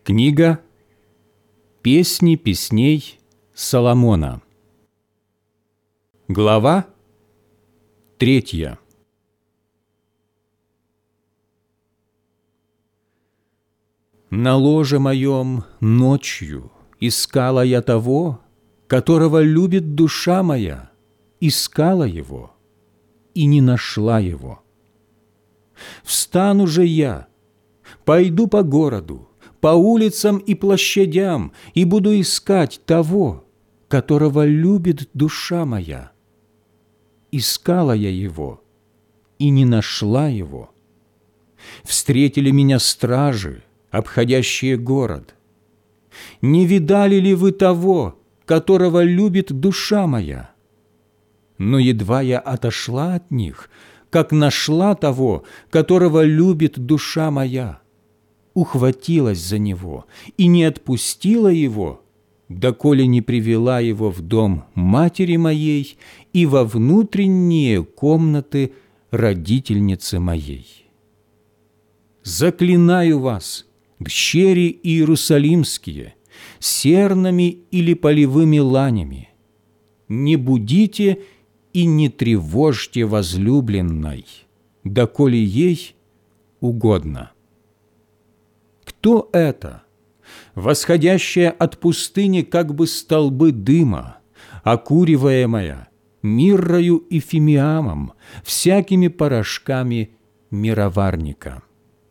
Книга «Песни песней Соломона». Глава 3. На ложе моем ночью искала я того, которого любит душа моя, искала его и не нашла его. Встану же я, пойду по городу, по улицам и площадям, и буду искать того, которого любит душа моя. Искала я его и не нашла его. Встретили меня стражи, обходящие город. Не видали ли вы того, которого любит душа моя? Но едва я отошла от них, как нашла того, которого любит душа моя, ухватилась за него и не отпустила его, доколе не привела его в дом матери моей и во внутренние комнаты родительницы моей. Заклинаю вас, дщери иерусалимские, сернами или полевыми ланями, не будите и не тревожьте возлюбленной, доколе ей угодно. Кто это, восходящая от пустыни как бы столбы дыма, окуриваемая миррою и фимиамом, всякими порошками мироварника?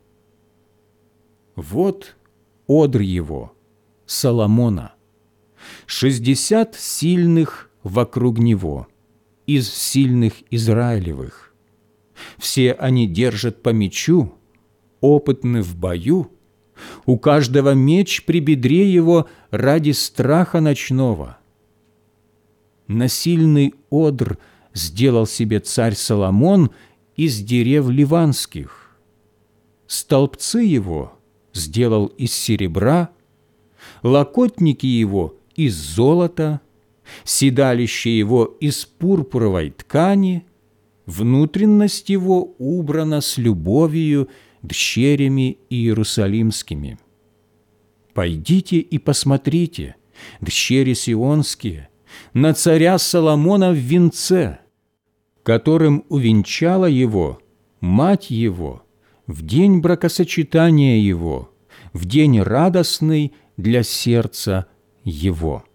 Вот одр его, Соломона, 60 сильных вокруг него, из сильных Израилевых. Все они держат по мечу, опытны в бою, у каждого меч при бедре его ради страха ночного. Насильный одр сделал себе царь Соломон из дерев ливанских. Столбцы его сделал из серебра, локотники его из золота, седалище его из пурпуровой ткани, внутренность его убрана с любовью дщерями иерусалимскими. Пойдите и посмотрите, дщери сионские, на царя Соломона в венце, которым увенчала его мать его в день бракосочетания его, в день радостный для сердца его.